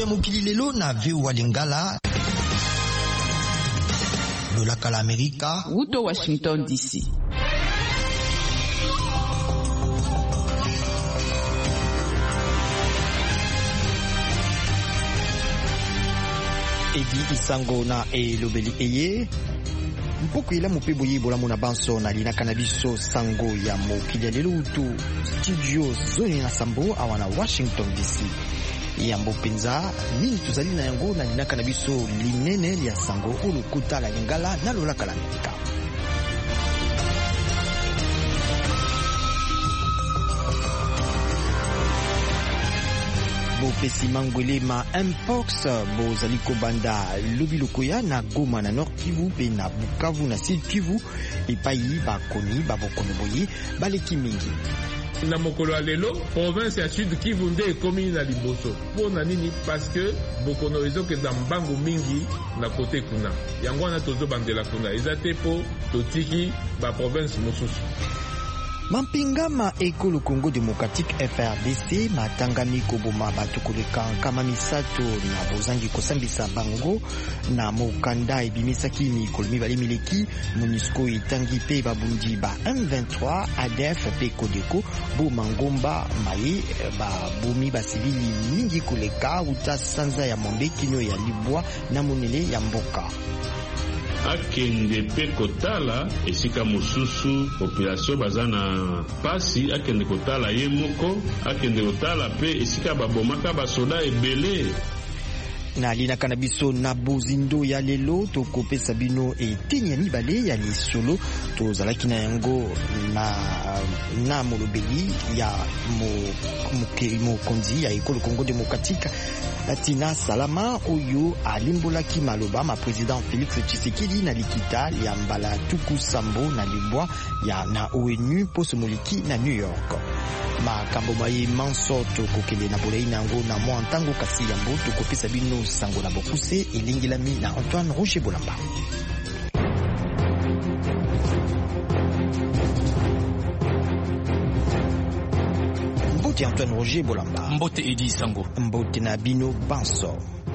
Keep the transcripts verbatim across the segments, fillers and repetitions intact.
mokili lelo na V O A Lingala. Lolaka la Amerika. Wuto Washington D C. Edi Isango na elobeli eye. Mpoko ila mupebu yibola muna banso na lina kanabiso sango ya mokili lelo utu studio zoni na sambo awana Washington D C. Yambo penza nini tuzali na yango na lina kanabiso linene ya sango ulukuta la Lingala na lolaka la Amerika. Bo pesi mangwele ma Mpox bo zaliko banda Lubilukoya na Goma na Nord Kivu pe na Bukavu na Sud Kivu epai bakoni babokono boye baleki mingi. Na mokolo alelo province ya Sud Kivu nde ekomi na liboso pona nini parce que bokono ezoke za mbango mingi na kote kuna yango wana tozo bandela kuna ezate po totiki ba province mosusu. Mampingama ekolo Congo Democratique F R D C matangami koboma bato koleka kama misato na bozangi kosambisa bango na mokanda ebimisaki mikolo mibale mileki MONUSCO itangi pe babundi ba M vingt-trois A D F pe Kodeko bo mangomba maye ba bumi ba civili mingi koleka uta sanza ya mombe kino ya libwa na monele ya mboka. Akende pe kotala esika mosusu population bazana pasi akende kotala ye moko akende kotala pe esika babomaka basoda ebele na lina kanabiso na bozindo ya lelo tokopesa bino eteni ya mibale ya lisolo tozalaki na yango na na molobeli ya mokonzi ya ekolo Congo Democratique Tina Salama oyo alimbolaki maloba ma president Félix Tshisekedi na likita ya mbala tuku sambo na libwa ya na O N U poso moliki na New York. Makambo maye manso tokokele na bolei nango na mwa ntango kasi yambo tokopesa bino sango na bokuse elingelami na Antoine Roger Bolamba. Mbote Antoine Roger Bolamba. Mbote Edi Sango. Mbote na bino banso.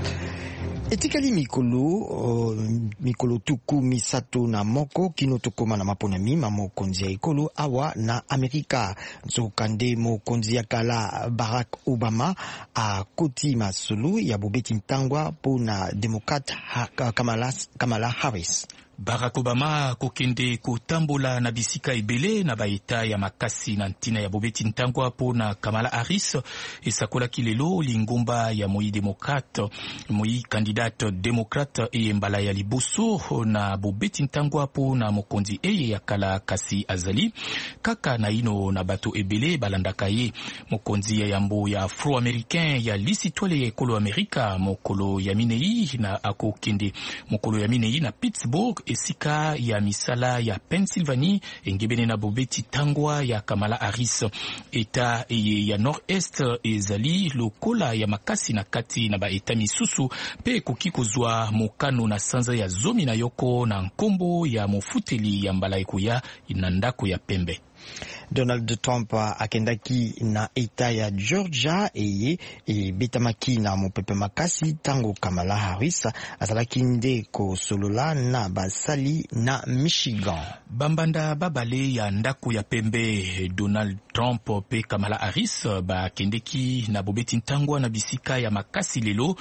Etikali mikolo uh, mikolo tuku misato na moko kino tokoma na mapona mima mokonzi ya ekolo awa na Amerika nzokande mokonzi ya kala Barack Obama a koti masulu ya bobeti ntangwa po na Democrat Kamala, Kamala Harris. Barack Obama kokende kotambola na bisika ebele na baeta ya makasi na ntina ya bobeti ntangwa po na Kamala Harris esakola kilelo lingomba ya moi demokrate moi candidate demokrate e mbala ya liboso na bobeti ntangwa po na mokonzi eye ya kala kasi azali kaka na ino na bato ebele balandaka ye mokonzi ya yambo ya afro-américain ya lisitwale ya ekolo Amerika mokolo ya minei na akokende mokolo ya minei na Pittsburgh esika ya misala ya Pennsylvanie engebene na bobeti tangwa ya Kamala Harris eta eye ya nord-est ezali lokola ya makasi na kati na ba eta misusu pe koki kozwa mokano na sanza ya zomi na yoko na nkombo ya mofuteli ya mbala ekoya na ndako ya pembe. Donald Trump akendaki na eta ya Georgia eye e betamaki na mopepe makasi tango Kamala Harris azalaki nde ko solola na basali na Michigan. Bambanda babale ya ndako ya pembe Donald Trump pe Kamala Harris ba kendeki na bobeti ntangwa na bisika ya makasi lelo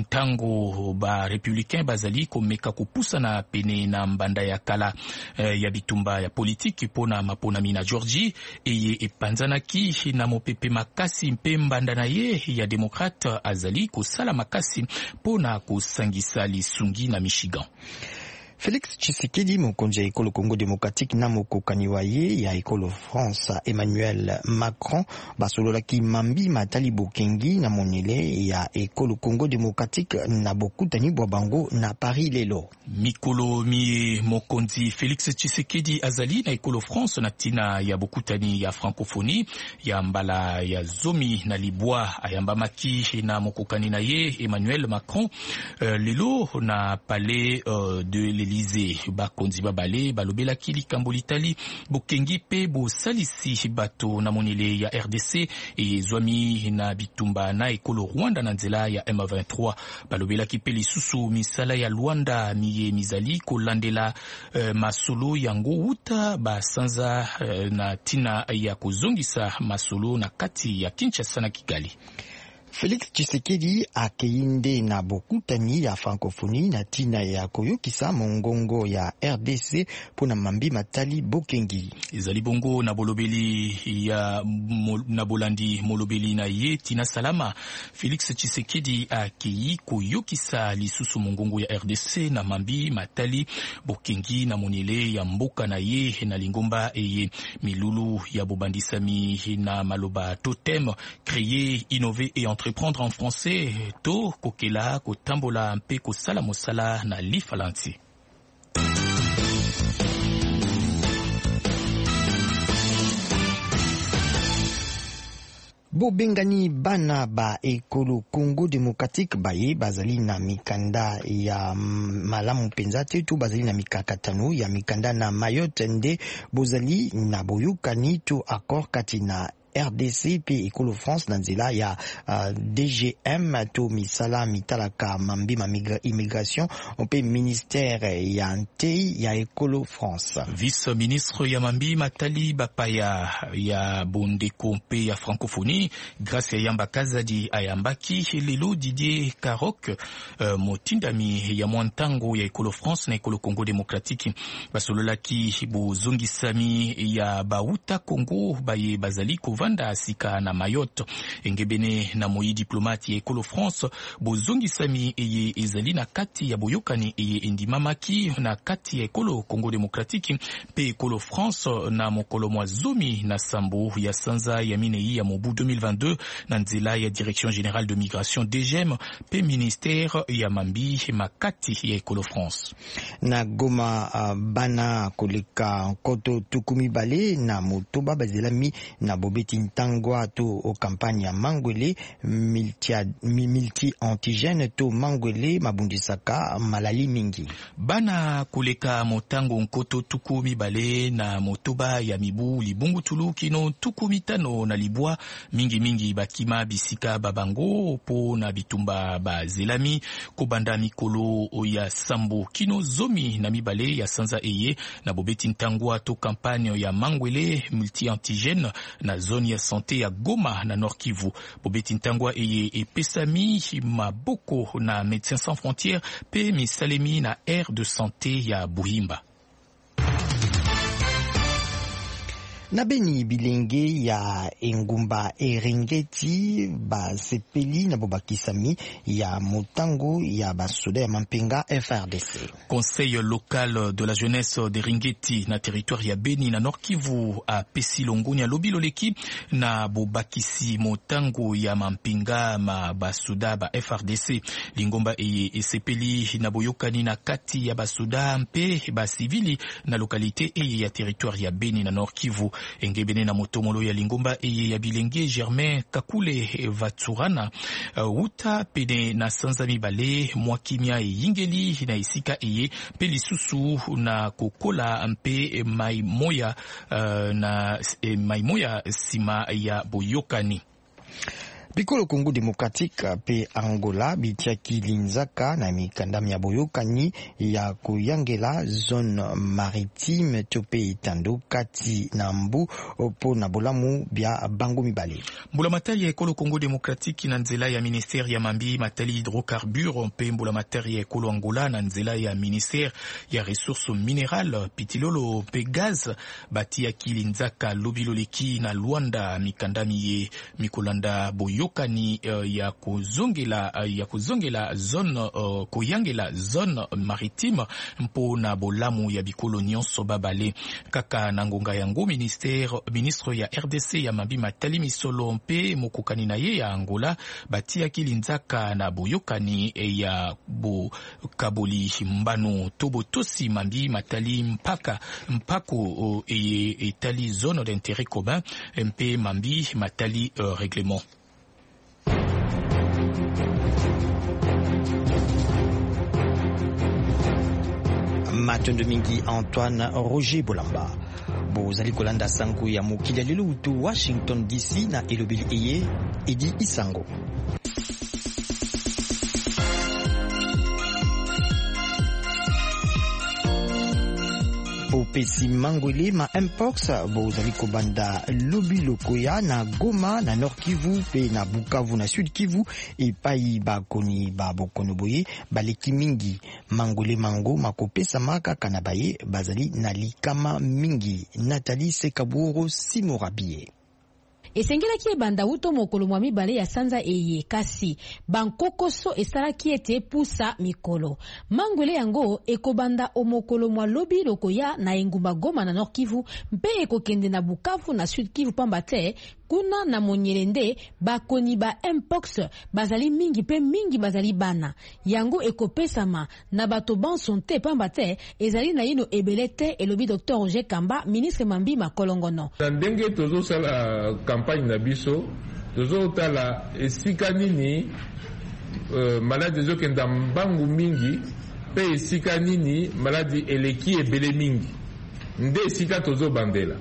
ntango ba republicain bazali komeka kupusa na pene na mbanda ya kala eh, ya bitumba ya politiki pona mapona mina Georgie eye epanzanaki na mopepe makasi mpe mbanda na ye ya demokrate azali kosala makasi pona kosangisa lisungi na Michigan. Félix Tshisekedi mokonzi ya ekolo Congo Democratique na mokokani wa ye ya ekolo France Emmanuel Macron basololaki mambi matali bokengi na monele ya ekolo Congo Democratique na bokutani bwa bango na Paris lelo. Mikolo mi mokonzi Félix Tshisekedi azali na ekolo France na tina ya bokutani ya francophonie ya mbala ya zomi na libwa ayambamaki na mokokani na ye Emmanuel Macron uh, lelo na palais uh, de Elysée. Bakonzi babale balobelaki likambo litali bokengi pe bosalisi bato na monele ya R D C ezwami na bitumba na ekolo Rwanda na nzela ya M vingt-trois. Balobelaki pe lisusu misala ya Luanda miye mizali kolandela uh, masolo yango uta basanza uh, na tina ya kuzongisa masolo na kati ya Kinshasa na Kigali. Félix Tshisekedi akeinde na bokutani ya francophonie na tina ya koyokisa mongongo ya R D C pona mambi matali bokengi. Ezali bongo na bolobeli ya mo, na bolandi molobeli na ye tina salama. Félix Tshisekedi akei koyokisa lisusu mongongo ya R D C na mambi matali bokengi na monele ya mboka na ye na lingomba eye milulu ya bobandisami na maloba totem créer, innover et entreprendre en français to kokela kotambola mpe kosala mosala na lifalansi. Bobengani bana ba ekolo Congo Democratique baye bazali na mikanda ya malamu penza tetu bazali na mikakatano ya mikanda na Mayotte nde bozali na boyukani to accord kati na R D C pe ekolo France na nzela ya uh, D G M to misala mitalaka mambi ma immigration pe ministère ya ntei ya ekolo France. Vice ministre ya mambi matali bapaya ya bondeko pe ya francophonie grâce ya yamba kazadi ayambaki lelo Didier Karok uh, motindami ya mwantango ya ekolo France na ekolo Congo Démocratique basololaki bozongisami ya bauta Congo baye bazali vanda asika na Mayotte engebene na moyi diplomati ya ekolo France bozongisami eye ezali na kati ya boyokani eye endimamaki na kati ya ekolo Congo Démocratique pe ekolo France na mokolo mwazomi na sambo ya sanza ya minei ya mobu deux mille vingt-deux na nzela ya Direction Générale de Migration D G M pe ministère ya mambi makati ya ekolo France. Na Goma uh, bana koleka koto tukumi bale na motoba bazelami na bobeti ntangwa to o kampanya ya Mangwele multi, multi antigène to Mangwele mabundisaka malali mingi. Bana koleka motango nkoto tukumi bale na motoba ya mibu libungu tulu kino tukumi tano na libwa mingi mingi bakima bisika babango po na bitumba bazelami kobanda mikolo ya sambo kino zomi na mibale ya sanza eye na bobeti ntangwa to kampanya ya Mangwele multi antigène na zone ya santé ya Goma na Nord Kivu. Bobeti ntangwa eye epesami maboko na Médecins Sans Frontières pe misalemi na aire de santé ya Buhimba. Na beni bilenge ya engumba Eringeti ba sepeli na bobakisami ya motango ya basoda ya mampenga F R D C. Conseil local de la jeunesse d'Eringeti na territoire ya Beni na Nord Kivu a pesi longoni ya lobiloleki na bobakisi motango ya mampenga ma basoda ba F R D C. Lingomba eye esepeli na boyokani na kati ya basoda mpe ba civili na lokalite eye ya territoire ya Beni na Nord Kivu. Engebene na motomolo ya lingomba eye ya bilenge Germain Kakule Vatsurana uh, uta pene na sanza mibale mwakimia yingeli na isika eye pe lisusu na kokola mpe maimoya uh, na eh, maimoya sima ya boyokani. Bikolo Congo Démocratique pe Angola bitiaki linzaka na mikandami ya boyokani ya kuyangela zone maritime tope itando kati na mbu po na bolamu bia bango mibale. Mbula matari ya ekolo Congo Démocratique na nzela ya ministère ya mambi matali hydrocarbure pe mbula matari ya ekolo Angola na nzela ya ministère ya ressources minérales pitilolo pe gaz batiaki linzaka lobiloleki na Luanda mikandami ye mikolanda boyo yokani uh, ya kuzongela uh, ya kuzongela zone uh, kuyangela zone maritime mpo na bolamu ya bikolo nyonso babale kaka na ngonga yango ministère ministre ya R D C ya mambi matali misolo mpe mokokani na ye ya Angola batia kilinzaka na boyokani ya bo kaboli mbano tobo tosi mambi matali mpaka mpako uh, e, etali zone d'intérêt commun mpe mambi matali uh, règlement. Matondo mingi Antoine Roger Bolamba. Bozali kolanda sango ya mokili ya lelo utu Washington D C na elobeli eye Edi Isango. Opesi mangwele ma mpox bozali kobanda lobi lokoya na Goma na Nord Kivu pe na Bukavu na Sud Kivu epai bakoni ba bokono boye baleki mingi mangwele mango makopesa maka kana baye bazali na likama mingi. Nathalie Sekaburo Simorabie. Esengelaki ebanda uto mokolo mwa mibale ya sanza eye kasi bankokoso esalaki ete pusa mikolo mangwele yango ekobanda omokolo mwa lobi lokoya na engumba Goma na Nord Kivu mpe ekokende na Bukavu na Sud Kivu pamba te kuna na Monyelende bakoni ba mpox bazali mingi pe mingi bazali bana yango ekopesama na bato ban santé pamba te ezali na yino ebelete elobi Docteur Roger Kamba ministre Mambi Makolongono. Ndenge tozo sala campagne na biso tozo tala esika nini uh, maladi zo kenda mbangu mingi pe esika nini maladi eleki ebele mingi nde esika tozo bandela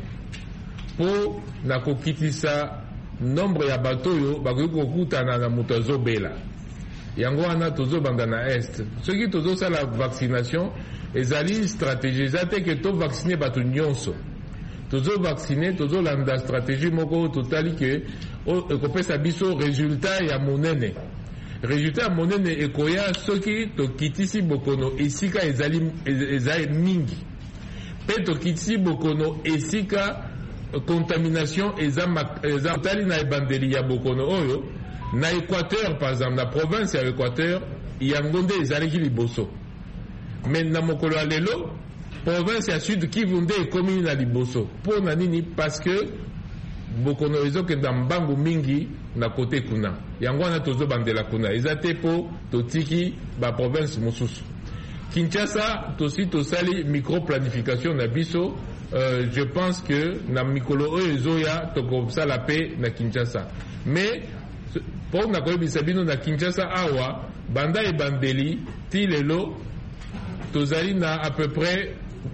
po na kokitisa nombre ya batoyo bakoki kokutana na moto azobela yango wana tozo banda na est soki tozo sala vaccination ezali stratégie eza te ke to vaccine bato nyonso tozo vaccine tozo landa stratégie moko totali ke ekopesa biso résultat ya monene résultat ya monene ekoya soki tokitisi bokono esika ezali ezali mingi pe tokitisi bokono esika contamination eza eza tali na ebandeli ya bokono oyo na Équateur par exemple na province ya Équateur yango nde ezalaki liboso mais na mokolo ya lelo province ya Sud Kivu nde ekomi na liboso mpo na nini parce que bokono ezokenda mbangu mingi na kote kuna yango wana tozobandela kuna eza te mpo totiki baprovince mosusu. Kinshasa tosi tosali micro-planification na biso. Euh, je pense que na mikolo oyo ezoya tokosala pe na Kinshasa mais po na koyebisa bino na Kinshasa awa banda ebandeli ti lelo tozali na à peu près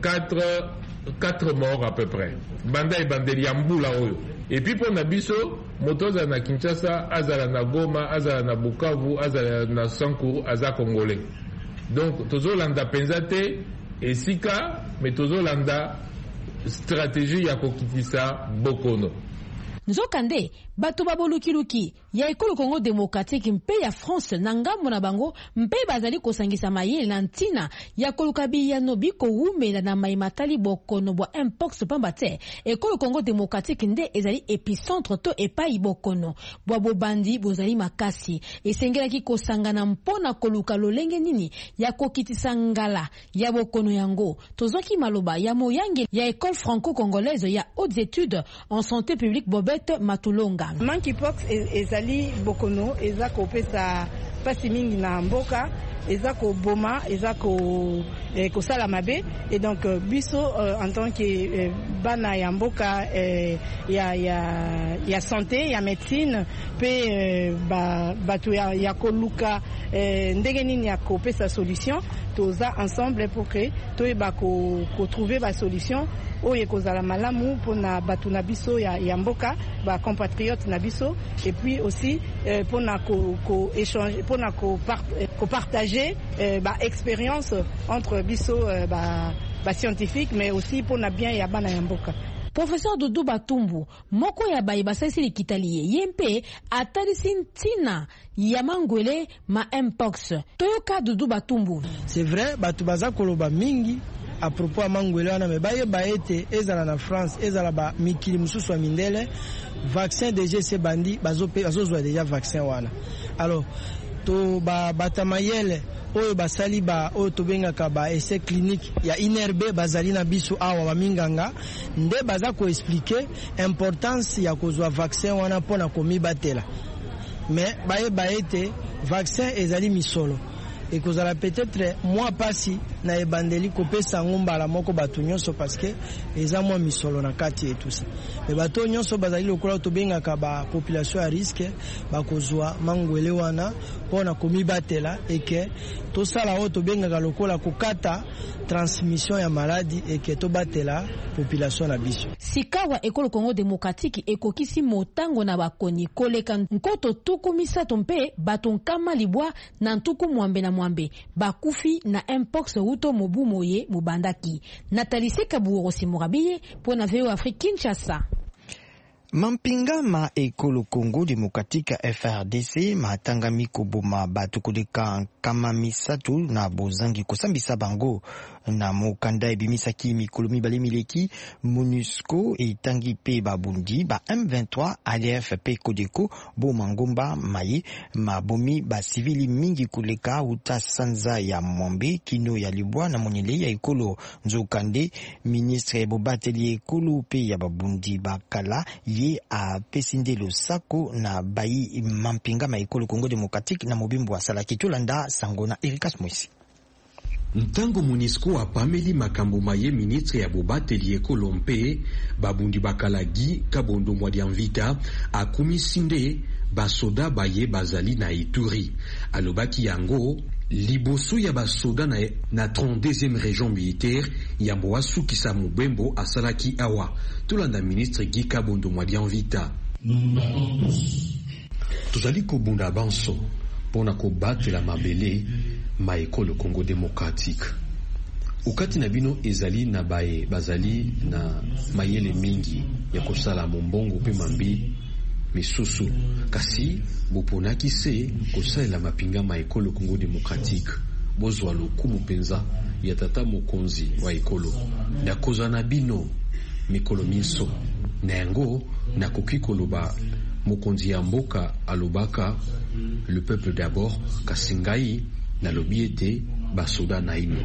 quatre morts à peu près banda ebandeli ya mbula oyo et puis po na biso moto azala na Kinshasa azala na Goma azala na Bukavu azala na Sankuru aza congolais donc tozolanda penza te esika mais tozolanda stratégie ya kokitisa bokono. Nzokande bato babolukiluki ya ekolo Congo démocratique mpe ya France na ngambo na bango mpe bazali kosangisa mayele na ntina ya kolukabi ya nobi ko umela na maimatali bokono bwa mpox pamba te ekolo Congo démocratique nde ezali épicentre to epai bokono bwa bobandi bozali makasi esengelaki kosangana mpona koluka lolenge nini ya kokitisa ngala ya bokono yango tozoki maloba ya moyange ya école franco-congolaise ya hautes études en santé publique Bobette Matulonga. Monkeypox ezali bokono eza kopesa pasi mingi na mboka eza ko boma eza ko eh, ko sala mabe et donc euh, biso euh, en tant que euh, bana ya mboka euh, ya ya ya santé ya médecine pe euh, ba batu ya, ya koluka euh, ndenge nini ya kopesa solution toza ensemble pour que toyeba ko ko trouver ba solution oye kozala malamu pona batu na biso ya, ya mboka ba compatriotes na biso et puis aussi euh, pona ko ko échanger pona ko part, ko partager euh, ba expérience entre biso euh, ba ba scientifique mais aussi pona bien ya bana ya mboka. Professeur Doudou Batumbu moko ya bayi basasi likitali yempe atalisi ntina ya mangwele ma mpox toyoka Doudou Batumbu. C'est vrai batu baza koloba mingi à propos à mangwele wana me baye baete ezala na France ezala ba mikili mususu wa mindele vaccin D G C bandi bazo bazozwa déjà vaccin wana alors to ba batamayele oyo basali ba oyo tobengaka ba essai clinique ya inerbe bazali na biso awa baminganga nde baza ko expliquer importance ya kozwa vaccin wana pona komibatela mais baye baete vaccin ezali misolo et kozala peut-être moi pasi na ebandeli kopesa yango mbala moko bato nyonso parce que eza mwa misolo na kati et tout ça. Mais bato nyonso bazali lokola tobengaka ba population à risque bakozwa mangwele wana pona komibatela eke tosala oyo tobengaka lokola kokata transmission ya maladi eke tobatela population na biso. Sikawa ekolo Congo démocratique ekokisi motango na bakoni koleka nkoto tuku misato mpe bato nkama libwa na ntuku mwambe na mwambe bakufi na mpox uto mobu moye mubandaki. Nathalie Sekabuorosi Morabiye pona V O Afrique Kinshasa. Mampingama ekolo Congo démocratique F R D C matangami koboma bato koleka kama misatu na bozangi kosambisa bango na mokanda ebimisaki mikolo mibale mileki. MONUSCO etangi pe babundi ba M vingt-trois A D F pe Kodeko bo mangomba maye mabomi ba civili mingi koleka uta sanza ya mwambe kino ya libwa na monyele ya ekolo Nzokande. Ministre Bobateli ekolo pe ya babundi bakala ye a pesinde lo sako na bayi Mampingama ekolo Congo démocratique na mobimbo wa salaki tolanda sangona Ericas Moisi. Ntango MONUSCO apameli makambo maye ministre ya Bobateli ekolo mpe babundi bakalagi kabondo mwadi anvita akumisinde basoda baye bazali na Ituri. Alobaki yango liboso ya basoda na, na trente-deuxième région militaire ya Mboasu kisa mubembo asalaki awa tolanda ministre Guy Kabondo mwadi anvita. Tozali kobunda banso pona kobatela mabele ma ekolo Congo démocratique. Ukati na bino ezali na baye bazali na mayele mingi ya kosala mombongo pe mambi misusu kasi boponaki se kosala mapinga ma ekolo Congo démocratique bozwa lokumu penza ya tata mokonzi wa ekolo na kozana bino mikolo miso na yango na koki koloba mokonzi ya mboka alobaka le peuple d'abord kasingai na lobiete basoda na ino.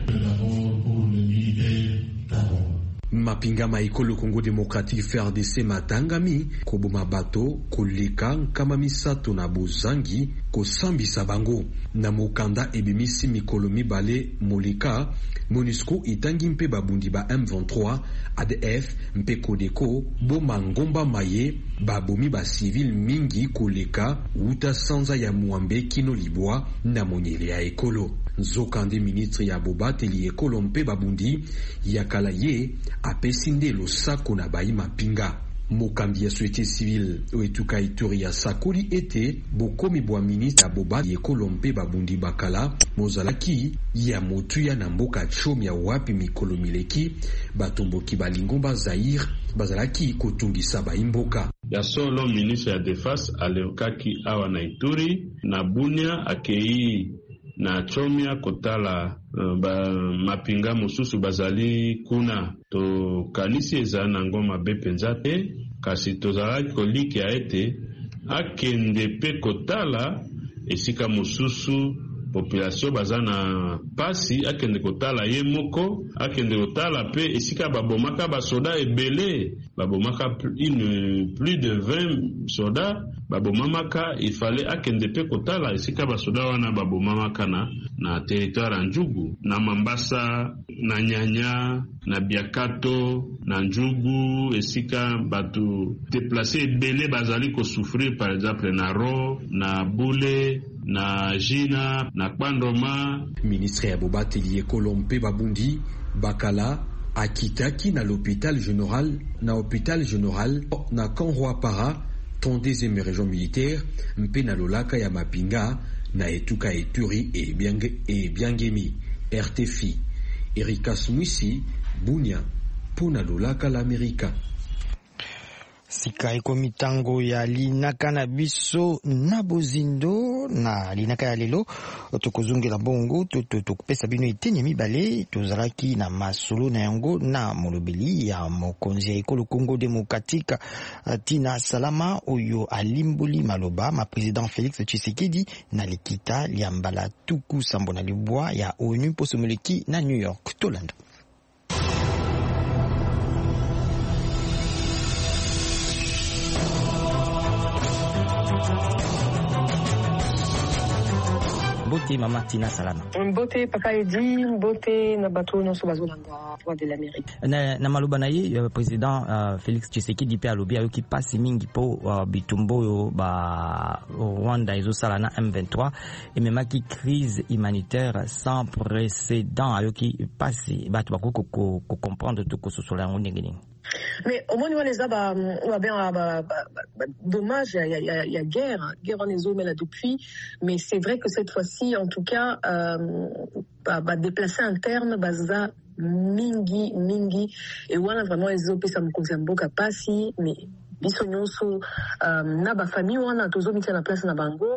Mapingama ekolo Congo démocratique F R D C matangami koboma bato koleka nkama misato na bozangi kosambisa bango na mokanda ebimisi mikolo mibale moleka. MONUSCO itangi mpe babundi ba M vingt-trois A D F mpe Kodeko boma ngomba maye babomi ba civil mingi koleka uta sanza ya mwambe kino libwa na monyele ya ekolo. Nzokande ministre ya Bobateli ekolo mpe babundi yakala ye apesinde lo sako na bayi mapinga. Mokambi ya société civile oetuka Ituri ya sakoli ete bokomi bwa ministre ya Bobateli ekolo mpe babundi bakala mozalaki ya motuya na mboka chomi ya wapi mikolo mileki batomboki balingomba Zaire bazalaki kotungisa baimboka. Ya solo ministre ya defense alekaki awa na Ituri na Bunia akei na chomia kotala uh, ba mapinga mususu bazali kuna to kanisi eza na ngoma bepenza te kasi tozalaki koliki ya ete akende pe kotala esika mususu population bazana pasi akende kotala ye moko akende kotala pe esika babomaka basoda ebele babomaka une plus de vingt soda babomamaka il fallait akende pe kotala esika basoda wana babomamaka na na territoire Njugu na Mambasa na Nyanya na Biakato na Njugu esika batu déplacer ebele bazali ko souffrir par exemple na Ro na Bule na Jina na Kwandoma. Ministre ya Bobateli ekolo mpe babundi bakala akitaki na l'hôpital général na hôpital général na Kanroi para trente-deuxième région militaire mpe na lolaka ya mapinga na etuka Ituri e biange e biangemi R T F I. Ericas Mwisi Bunia pona lolaka l'Amerika. Sika eko mitango ya linaka na biso na bozindo na linaka ya lelo tokozongela bongo tokopesa bino eteni mibale tozalaki na masolo na yango na molobeli ya mokonzi ya ekolo Congo démocratique Tina Salama oyo alimboli maloba ma président Félix Tshisekedi na likita liambala tuku sambo na libwa ya ONU posomoleki na New York tolanda. Mbote Mama Tina Salama. Mbote Papa Edi, Mbote na bato nyonso bazolanda droit de l'Amérique. Na na maloba na ye président uh, Félix Tshisekedi pe alobi ayoki pasi mingi po uh, bitumbo yo ba Rwanda ezosala na M vingt-trois ememaki crise humanitaire sans précédent ayoki pasi bato bakoko ko comprendre tout ko sosola ngo ndenge nini. Mais au moins, les a bien dommage, il y, y, y a guerre, guerre en les eaux, mais là depuis. Mais c'est vrai que cette fois-ci, en tout cas, euh, bah, bah, déplacer un terme, baza mingi, mingi, et voilà vraiment les eaux, ça me concerne beaucoup pas si, mais biso nyonso, euh, na ba famille, on a toujours mis la place na bango.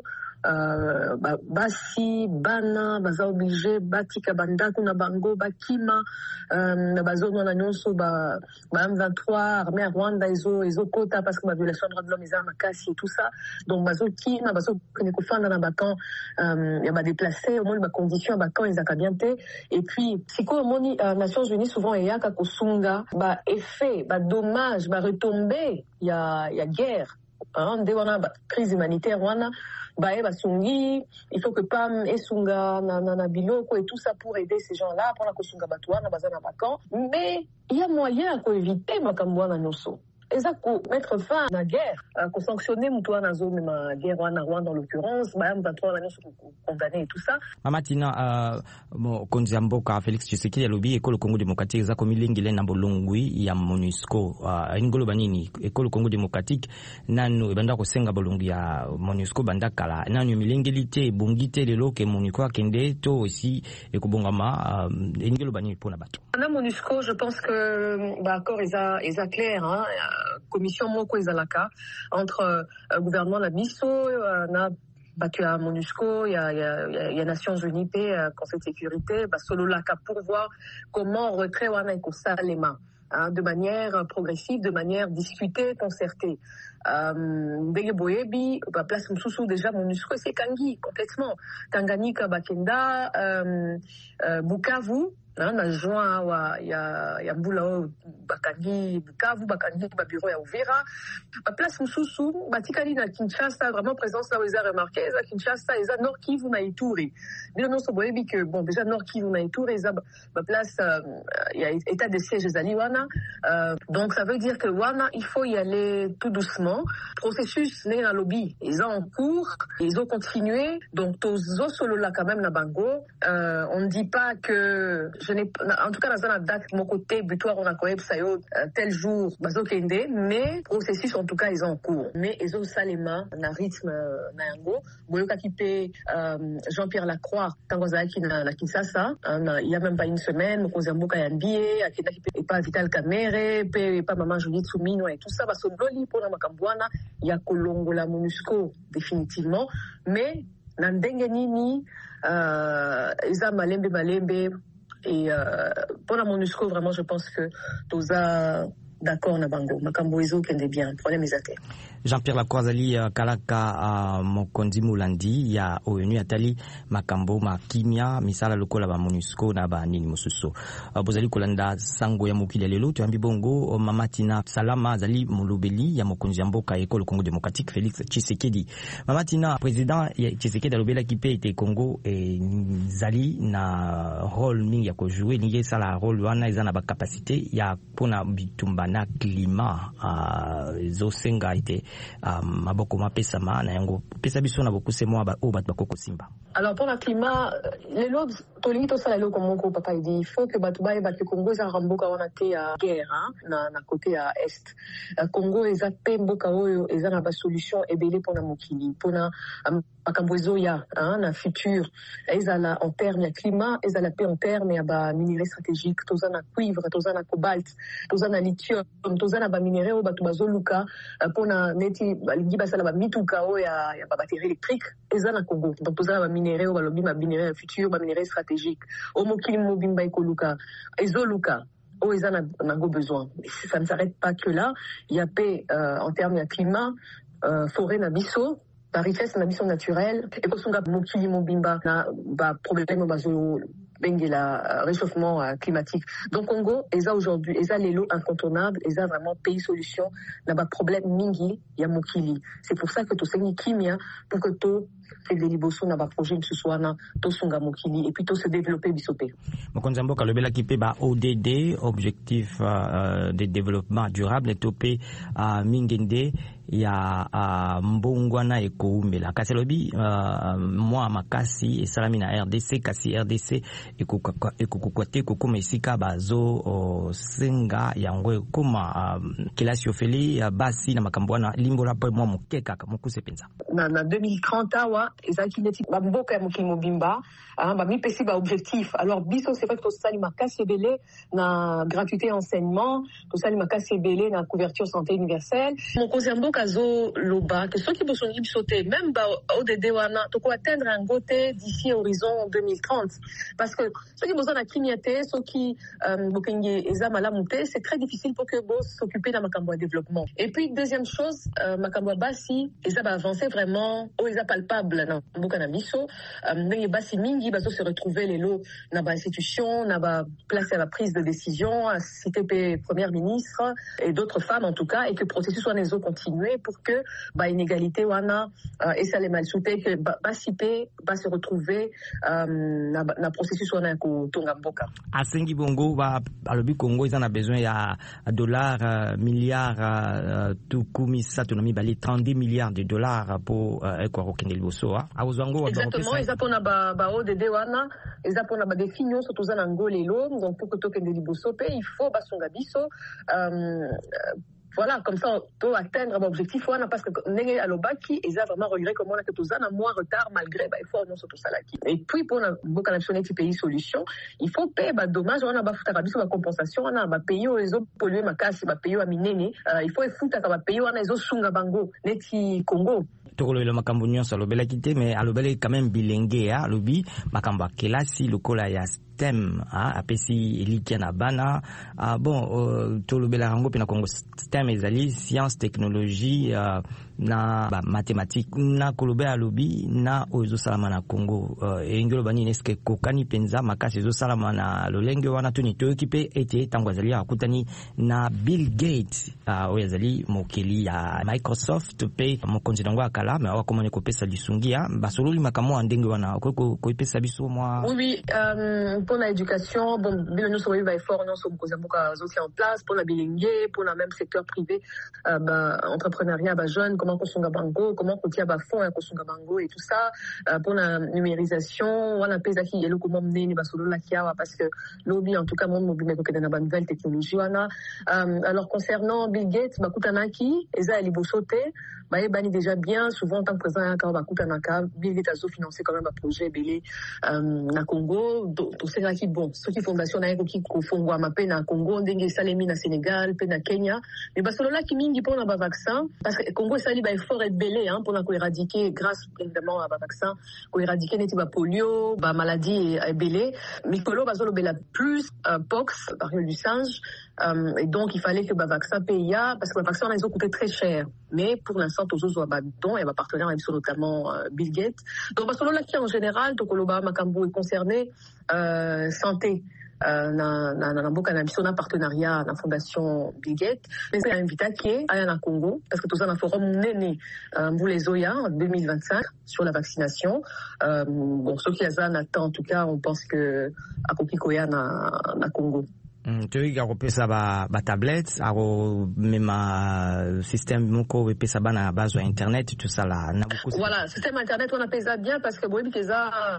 Euh, ba, basi bana baza obligé batika bandako na bango bakima euh, bazo na nyonso ba ba M vingt-trois armée à Rwanda izo izo kota parce que ma violation des droits de l'homme ils ont makasi et tout ça donc bazo kima bazo connaître fanda na bakan euh, ya ba déplacer au moins ba conditions bakan ils akabienté et puis siko moni euh, Nations Unies souvent et yaka kosunga ba effet ba dommage ba retombée il y a il y a guerre hein de wana ba crise humanitaire wana bae basungi il faut que pam esunga na na, na biloko et tout ça pour aider ces gens-là pour la kosunga batouana bazana bakan mais il y a moyen pour éviter makambo na noso exact mettre fin à la guerre pour sanctionner mutouana zone ma guerre wana Rwanda en l'occurrence ba M vingt-trois la noso condamné et tout ça Mama Tina mo konzi mboka Félix Tshisekedi alobi ekolo Congo démocratique za komilengile na bolongwi ya MONUSCO ingolo banini ekolo Congo démocratique nanu ebanda ko senga bolongwi ya MONUSCO banda kala nanu milengilité bongité lelo ke MONUSCO akende to aussi ekobongama ingolo banini pona bato na MONUSCO je pense que bah accord eza eza clair hein commission moko ezalaka entre euh, gouvernement la biso euh, na battu à MONUSCO, il y a, il y a, il y a Nations Unies, euh, Conseil de sécurité, bah, solo là pour voir comment retrait wana ikosa les mains, hein, de manière progressive, de manière discutée, concertée. Ndenge euh, boyebi, bah, place msusu déjà MONUSCO c'est Kangi complètement, Tanganyika, Bakenda, euh, euh, Bukavu. Na juin wa ya ya mbula bakangi Bukavu bakangi ba bureau ya Uvira ba place msusu batikali na Kinshasa vraiment présence là ils a remarqué za Kinshasa ils a Nord Kivu na Ituri bien non so boyebi que bon déjà Nord Kivu na Ituri ils a ba place il y a état de siège ezali wana euh, donc ça veut dire que wana il faut y aller tout doucement processus né na lobby ils ont en cours ils ont continué donc tozo solo là quand même na bango euh, on ne dit pas que je n'ai en tout cas dans la date mon côté butoir on a quand même ça tel jour bazokende mais processus en tout cas ils ont en cours mais ils ont salema na rythme na yango boyoka kipe Jean-Pierre Lacroix tangozaki na Kinshasa il y a même pas une semaine kozamboka ya ndié akenda kipe et pas Vital Kamerhe pe pas maman Julie Tsumino et tout ça baso bloli pour na makambwana ya kolongola MONUSCO définitivement mais na ndenge nini euh eza malembe malembe. Et euh, pour la MONUSCO, vraiment, je pense que tous a d'accord na bango. Makambo ezo kende bien. Problème ezate. Jean-Pierre Lacroixali kalaka mokonzi mulandi ya ONU atali makambo makimia misala lokola ba MONUSCO na ba nini mosusu. Bozali kolanda sango ya mokili lelo to ambi bongo Mama Tina Salama zali mulubeli ya mokonzi ya mboka ekolo Congo démocratique Félix Tshisekedi. Mama Tina président Tshisekedi alobela kipe ete Congo e zali na rôle mingi ya ko jouer lingi sala rôle wana ezana ba capacité ya pona bitumba na climat uh, zo senga ite Um, maboko mapesa maana yango pesa biso na boku se moi ba o bat bakoko simba. Alors pour le climat les lobes tolingi to sala loko moko papa dit il faut que batuba e bat le Congo za ramboka wana te ya guerre hein na na côté à est uh, Congo eza pemboka oyo eza na ba solution ebele pona mokili pona um, makambo ezo ya hein na futur eza la en terme ya climat eza la paix en terme ya ba minerais stratégiques toza na cuivre toza na cobalt toza na lithium toza na ba minerais o batu bazoluka uh, pona neti balingi basala ba mituka o ya ya ba batterie électrique eza na Congo donc toza na ba minerais o balobi ba minerais futur ba minerais stratégiques o mokili mobimba ekoluka ezoluka o eza na nango besoin ça ne s'arrête pas que là il y a paix euh, en termes de climat euh, forêt na biso la richesse na biso naturelle et kosunga mokili mobimba na ba problème bazo la réchauffement climatique. Donc Congo, ils ont aujourd'hui, ils ont les lots incontournables, ils ont vraiment pays solution, n'a pas problème mingi, ya mokili. C'est pour ça que tout c'est kimia pour que tout fait des liboso n'a pas projet ce soit na tout sunga mokili et puis tout se développer bisope. Mokonzambo kalobela kipe ba O D D, objectif euh, de développement durable et topé à uh, mingende ya uh, mbongwana ekoumela kasi lobi uh, moi makasi esalami na R D C kasi R D C ekokokwate kokoma esika bazo uh, senga yango ekoma uh, kelasi ofeli uh, basi na makambo wana limbola po mwa mokeka mokuse penza na na deux mille trente awa ezaki neti ba mboka ya mokili mobimba ah ba mi pesi ba objectif. Alors biso c'est vrai que to sali makasi ebele na gratuité enseignement, to sali makasi ebele na couverture santé universelle. Mon kozambo kazo loba que ceux qui besoin de sauter même ba O D D wana to ko atteindre un goté d'ici horizon deux mille trente parce que ceux qui besoin na kimiate ceux qui bokenge ezama la monter c'est très difficile pour que bo s'occuper dans makambo de développement. Et puis deuxième chose makambo basi ezaba avancer vraiment o eza palpable na mboka na biso ndenge basi mingi bazo se retrouver les lots na ba institution na ba place à la prise de décision à cité première ministre et d'autres femmes en tout cas et que le processus soit nezo continuer pour que ba inégalité wana et ça les mal souté que basi pe ba se retrouver na na processus wana ko tonga mboka asengi bongo ba alobi Congo ils en a besoin ya dollars milliards tout kumi sato na mibali trente milliards de dollars pour eko rokende liboso a awuzango exactement ils apona ba ba O D D wana ils apona ba définition surtout za na ngolelo donc pour que tokende liboso pe il faut basunga biso euh voilà, comme ça, on peut atteindre l'objectif, parce que Nenge Alobaki, ils ont vraiment regret comment on a que tout ça, on a moins retard, malgré, bah, il faut annoncer tout ça là. Et puis, pour beaucoup nationaux qui pays solution, il faut payer, bah, dommage, on a, bah, foutre à la compensation, on a, bah, payer aux autres pollués, ma casse, bah, payer à minene, il faut foutre à, bah, payer, on a les autres sunga bango, neti Congo. Tokolo le makambo nyonso alobela kite mais alobela quand même bilenge ya alobi makambo kelasi lokola ya STEM a apesi elikia na bana ah, bon uh, tolobela rango pe na Congo STEM ezali science technologie uh, na ba mathématique na kolobela alobi na ozo salama na Congo uh, engelo bani neske kokani penza makasi ozo salama na lolenge wana tuni to ekipe ete tango azali akutani na Bill Gates uh, oyazali mokeli ya Microsoft pe mokonzi nango akala mais awakomane kopesa lisungia basololi makambo andenge wana ko koipesa biso mwa oui euh pour l'éducation bon bien nous sommes ba effort nous sommes kozamboka aussi en place pour la bilingue pour le même secteur privé euh, bah entrepreneuriat bah jeune comment kosunga bango comment kotia ba fonds kosunga bango et tout ça euh, pour la numérisation wana pesa ki yelo comment mener basolola kiawa parce que lobby en tout cas monde mobile ko na ba nouvelle technologie wana euh, alors concernant Bill Gates ba kutanaki eza libosote bah et bani déjà bien souvent en tant que président ya ka ba kutanaka Bill Gates a financé quand même un projet belé euh, na Congo tout c'est là qui bon ceux qui fondation na yeko ki kofungwa mape na Congo ndenge salemi na Sénégal pe na Kenya mais basolola ki mingi pour na ba vaccin parce que Congo sali ba effort et belé hein pour na ko éradiquer grâce évidemment à ba vaccin ko éradiquer neti ba polio ba maladie belé mikolo basolo bela plus euh, pox variole du singe euh, et donc il fallait que ba vaccin paya parce que ba vaccin ils ont coûté très cher mais pour l'instant tous autres ba don et ba partenaire même notamment euh, Bill Gates donc basolola qui en général to koloba makambo est concerné euh, santé euh, na na na mboka na biso na partenariat na fondation Bill Gates mais c'est invité qui est à na Congo parce que tout ça na forum nene mbule zoya en deux mille vingt-cinq sur la vaccination euh, bon ceux qui azan attend en tout cas on pense que akoki koya na na Congo. Mm, tu as repensé ba ba tablette, aro même système moko repensé ba na base internet tout ça là. Voilà, système internet on appelle ça bien parce que boyebi keza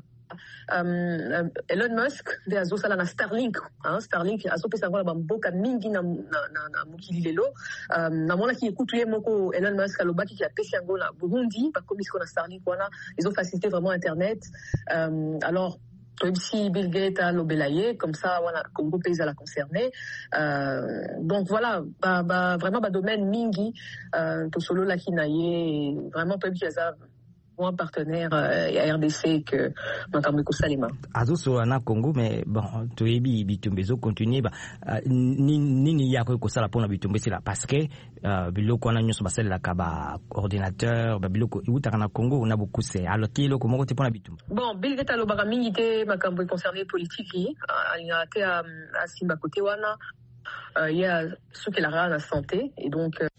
Um, Elon Musk de azo sala na Starlink hein Starlink azo pesa ngola bamboka mingi na na na, na mukili lelo um, na mona ki ekutuye moko Elon Musk alobaki ki apesi ngola Burundi ba komisiko na Starlink wana ils ont facilité vraiment internet um, alors si Bill Gates a l'obélaye comme ça voilà Congo pays à la concerner euh, donc voilà bah, bah vraiment ba domaine mingi euh, to solo la kinaye vraiment pas qui a moins partenaire euh, ya R D C que makambo ekosalema azosola na Congo. Mais bon toyebi bitumba ezo continuer ba uh, nini yako ekosala mpona bitumba esila parce que uh, biloko wana nyonso basalelaka ba ordinateur ba biloko eutaka na Congo na bokuse alors ki eloko moko te mpona bitumba. Bon Bill Gates alobaka mingi te makambo econcerné politique yi alingaka te asimba kote wana uh, ya soki elaka na santé et donc uh,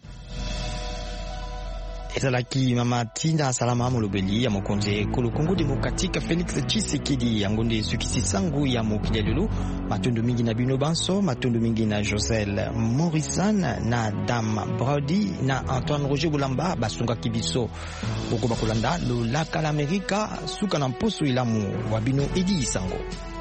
ezalaki mama Tina Salama molobeli ya mokonzi ekolo Congo Démocratique Félix Tshisekedi yango nde sukisi sango ya mokili lelo matondo mingi na bino banso matondo mingi na Josel Morrison na Dame Brody na Antoine Roger Boulamba basunga kibiso boko bakolanda lolaka la Amerika suka na mposo ilamu wa bino edi sango.